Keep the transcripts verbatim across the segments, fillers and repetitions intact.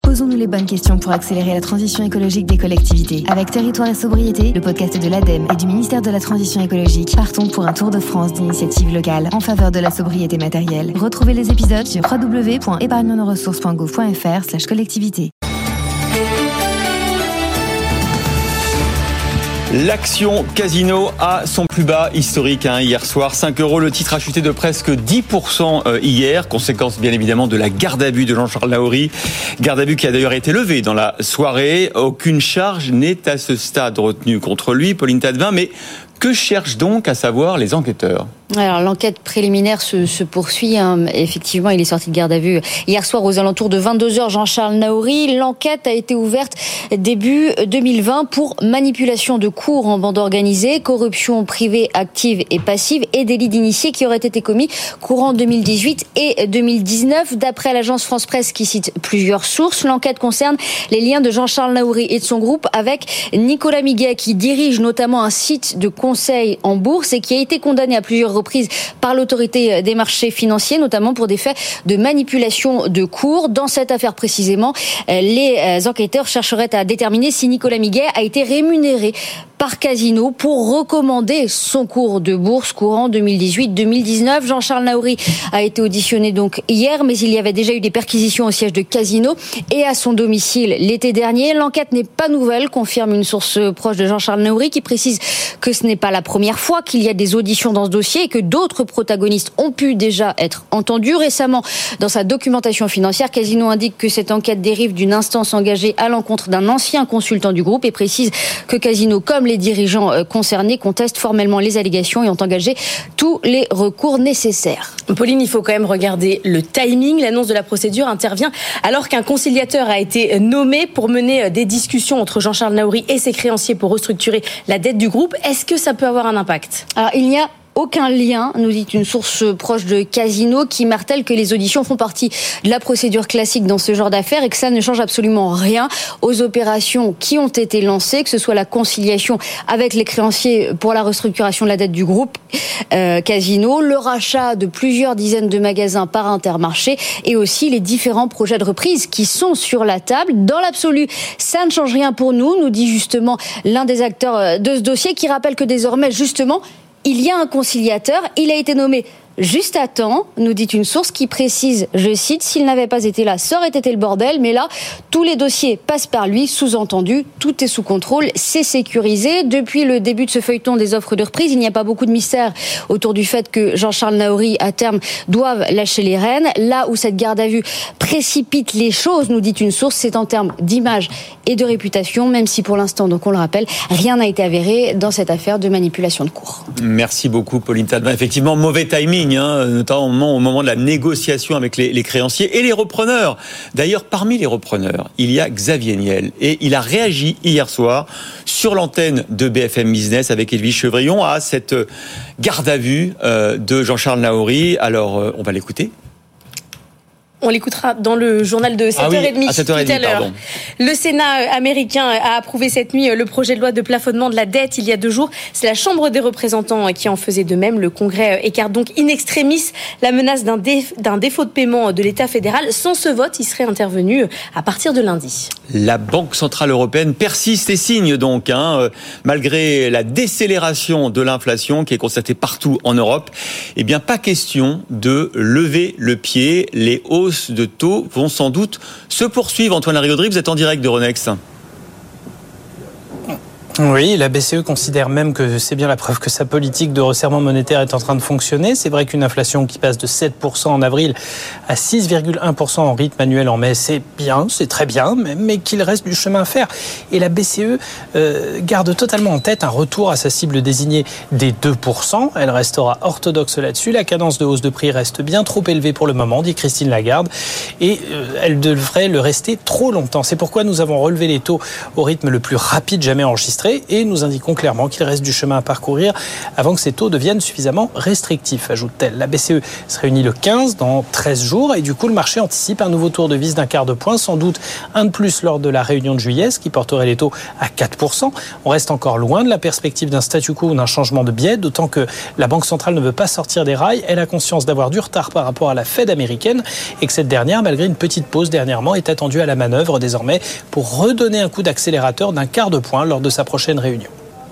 Posons-nous les bonnes questions pour accélérer la transition écologique des collectivités. Avec Territoire et Sobriété, le podcast de l'ADEME et du ministère de la Transition écologique, partons pour un tour de France d'initiatives locales en faveur de la sobriété matérielle. Retrouvez les épisodes sur w w w point épargne nos ressources point gouv point f r slash collectivité. L'action Casino a son plus bas historique hein, hier soir. cinq euros, le titre a chuté de presque dix pour cent hier, conséquence bien évidemment de la garde à vue de Jean-Charles Naouri. Garde à vue qui a d'ailleurs été levée dans la soirée. Aucune charge n'est à ce stade retenue contre lui, Pauline Tadevin, mais que cherchent donc à savoir les enquêteurs ? Alors l'enquête préliminaire se, se poursuit. Hein. Effectivement, il est sorti de garde à vue hier soir aux alentours de vingt-deux heures. Jean-Charles Naouri. L'enquête a été ouverte début deux mille vingt pour manipulation de cours en bande organisée, corruption privée active et passive et délit d'initié qui auraient été commis courant deux mille dix-huit et deux mille dix-neuf. D'après l'agence France Presse qui cite plusieurs sources, l'enquête concerne les liens de Jean-Charles Naouri et de son groupe avec Nicolas Miguet qui dirige notamment un site de conseil en bourse et qui a été condamné à plusieurs reprises par l'autorité des marchés financiers, notamment pour des faits de manipulation de cours. Dans cette affaire précisément, les enquêteurs chercheraient à déterminer si Nicolas Miguet a été rémunéré par Casino pour recommander son cours de bourse courant deux mille dix-huit deux mille dix-neuf. Jean-Charles Naouri a été auditionné donc hier, mais il y avait déjà eu des perquisitions au siège de Casino et à son domicile l'été dernier. L'enquête n'est pas nouvelle, confirme une source proche de Jean-Charles Naouri qui précise que ce n'est pas la première fois qu'il y a des auditions dans ce dossier et que d'autres protagonistes ont pu déjà être entendus. Récemment, dans sa documentation financière, Casino indique que cette enquête dérive d'une instance engagée à l'encontre d'un ancien consultant du groupe et précise que Casino, comme les dirigeants concernés, contestent formellement les allégations et ont engagé tous les recours nécessaires. Pauline, il faut quand même regarder le timing. L'annonce de la procédure intervient alors qu'un conciliateur a été nommé pour mener des discussions entre Jean-Charles Naouri et ses créanciers pour restructurer la dette du groupe. Est-ce que ça peut avoir un impact ? Alors, il n'y a aucun lien, nous dit une source proche de Casino qui martèle que les auditions font partie de la procédure classique dans ce genre d'affaires et que ça ne change absolument rien aux opérations qui ont été lancées, que ce soit la conciliation avec les créanciers pour la restructuration de la dette du groupe euh, Casino, le rachat de plusieurs dizaines de magasins par Intermarché et aussi les différents projets de reprise qui sont sur la table. Dans l'absolu, ça ne change rien pour nous, nous dit justement l'un des acteurs de ce dossier qui rappelle que désormais, justement, il y a un conciliateur, il a été nommé juste à temps, nous dit une source qui précise, je cite, s'il n'avait pas été là, ça aurait été le bordel, mais là, tous les dossiers passent par lui, sous-entendu, tout est sous contrôle, c'est sécurisé. Depuis le début de ce feuilleton des offres de reprise, il n'y a pas beaucoup de mystère autour du fait que Jean-Charles Naouri, à terme, doive lâcher les rênes. Là où cette garde à vue précipite les choses, nous dit une source, c'est en termes d'image et de réputation, même si pour l'instant, donc on le rappelle, rien n'a été avéré dans cette affaire de manipulation de cours. Merci beaucoup, Pauline Tadevin. Effectivement, mauvais timing, hein, notamment au moment de la négociation avec les, les créanciers et les repreneurs. D'ailleurs, parmi les repreneurs, il y a Xavier Niel et il a réagi hier soir sur l'antenne de B F M Business avec Edwige Chevrillon à cette garde à vue euh, de Jean-Charles Naouri. Alors, euh, on va l'écouter. On l'écoutera dans le journal de sept heures trente, ah oui, à sept heures trente tout à l'heure. Pardon. Le Sénat américain a approuvé cette nuit le projet de loi de plafonnement de la dette il y a deux jours. C'est la Chambre des représentants qui en faisait de même. Le Congrès écarte donc in extremis la menace d'un, déf- d'un défaut de paiement de l'État fédéral. Sans ce vote, il serait intervenu à partir de lundi. La Banque Centrale Européenne persiste et signe donc, hein, malgré la décélération de l'inflation qui est constatée partout en Europe. Eh bien, pas question de lever le pied. Les hausses de taux vont sans doute se poursuivre. Antoine Larigauderie, vous êtes en direct de Renex. Oui, la B C E considère même que c'est bien la preuve que sa politique de resserrement monétaire est en train de fonctionner. C'est vrai qu'une inflation qui passe de sept pour cent en avril à six virgule un pour cent en rythme annuel en mai, c'est bien, c'est très bien, mais qu'il reste du chemin à faire. Et la B C E euh, garde totalement en tête un retour à sa cible désignée des deux pour cent. Elle restera orthodoxe là-dessus. La cadence de hausse de prix reste bien trop élevée pour le moment, dit Christine Lagarde, et euh, elle devrait le rester trop longtemps. C'est pourquoi nous avons relevé les taux au rythme le plus rapide jamais enregistré administrés et nous indiquons clairement qu'il reste du chemin à parcourir avant que ces taux deviennent suffisamment restrictifs, ajoute-t-elle. La B C E se réunit le quinze, dans treize jours, et du coup le marché anticipe un nouveau tour de vis d'un quart de point, sans doute un de plus lors de la réunion de juillet, ce qui porterait les taux à quatre pour cent. On reste encore loin de la perspective d'un statu quo ou d'un changement de biais, d'autant que la Banque centrale ne veut pas sortir des rails. Elle a conscience d'avoir du retard par rapport à la Fed américaine et que cette dernière, malgré une petite pause dernièrement, est attendue à la manœuvre désormais pour redonner un coup d'accélérateur d'un quart de point lors de sa prochaine réunion.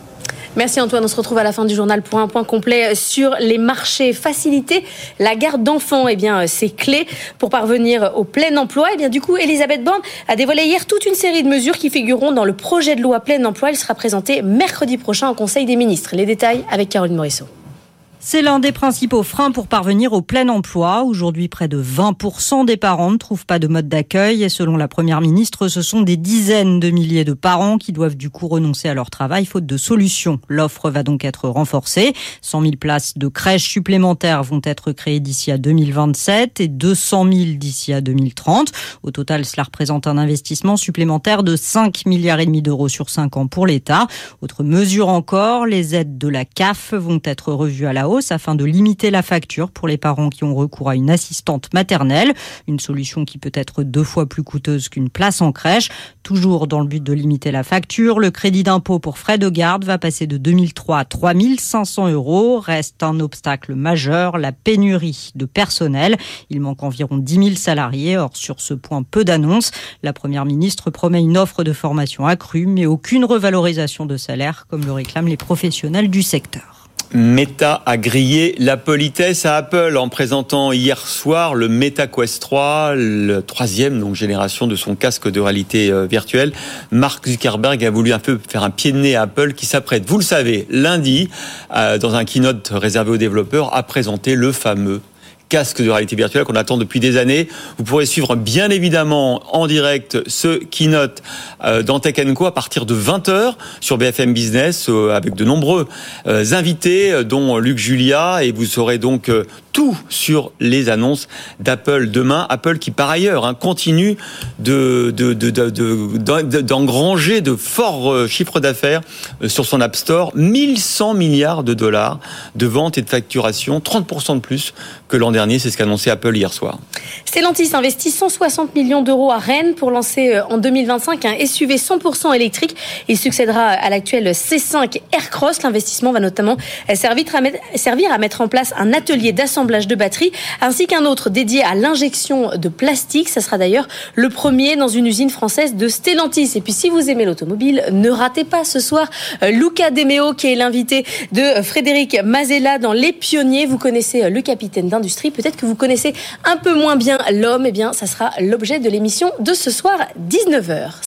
Merci Antoine, on se retrouve à la fin du journal pour un point complet sur les marchés. Faciliter la garde d'enfants, eh bien, c'est clé pour parvenir au plein emploi. Eh bien, du coup, Elisabeth Borne a dévoilé hier toute une série de mesures qui figureront dans le projet de loi plein emploi. Il sera présenté mercredi prochain au Conseil des ministres. Les détails avec Caroline Morisseau. C'est l'un des principaux freins pour parvenir au plein emploi. Aujourd'hui, près de vingt pour cent des parents ne trouvent pas de mode d'accueil. Et selon la Première ministre, ce sont des dizaines de milliers de parents qui doivent du coup renoncer à leur travail faute de solution. L'offre va donc être renforcée. cent mille places de crèches supplémentaires vont être créées d'ici à deux mille vingt-sept et deux cent mille d'ici à deux mille trente. Au total, cela représente un investissement supplémentaire de cinq milliards et demi d'euros sur cinq ans pour l'État. Autre mesure encore, les aides de la C A F vont être revues à la hausse afin de limiter la facture pour les parents qui ont recours à une assistante maternelle. Une solution qui peut être deux fois plus coûteuse qu'une place en crèche. Toujours dans le but de limiter la facture, le crédit d'impôt pour frais de garde va passer de deux mille trois à trois mille cinq cents euros. Reste un obstacle majeur, la pénurie de personnel. Il manque environ dix mille salariés. Or, sur ce point, peu d'annonces. La Première ministre promet une offre de formation accrue, mais aucune revalorisation de salaire, comme le réclament les professionnels du secteur. Meta a grillé la politesse à Apple en présentant hier soir le Meta Quest trois, le troisième donc génération de son casque de réalité virtuelle. Mark Zuckerberg a voulu un peu faire un pied de nez à Apple qui s'apprête, vous le savez, lundi, dans un keynote réservé aux développeurs, à présenter le fameux casque de réalité virtuelle qu'on attend depuis des années. Vous pourrez suivre bien évidemment en direct ce keynote euh, dans Tech and Co à partir de vingt heures sur B F M Business euh, avec de nombreux euh, invités euh, dont Luc Julia, et vous saurez donc euh, tout sur les annonces d'Apple demain. Apple qui par ailleurs hein, continue de, de, de, de, de, d'engranger de forts euh, chiffres d'affaires euh, sur son App Store. mille cent milliards de dollars de ventes et de facturation, trente pour cent de plus que l'an dernier. C'est ce qu'a annoncé Apple hier soir. Stellantis investit cent soixante millions d'euros à Rennes pour lancer en deux mille vingt-cinq un S U V cent pour cent électrique. Il succédera à l'actuel C cinq Aircross. L'investissement va notamment servir à mettre, servir à mettre en place un atelier d'assemblage de batteries ainsi qu'un autre dédié à l'injection de plastique. Ça sera d'ailleurs le premier dans une usine française de Stellantis. Et puis si vous aimez l'automobile, ne ratez pas ce soir Luca De Meo qui est l'invité de Frédéric Mazella dans Les Pionniers. Vous connaissez le capitaine d'industrie. Peut-être que vous connaissez un peu moins bien l'homme. Eh bien, ça sera l'objet de l'émission de ce soir, dix-neuf heures.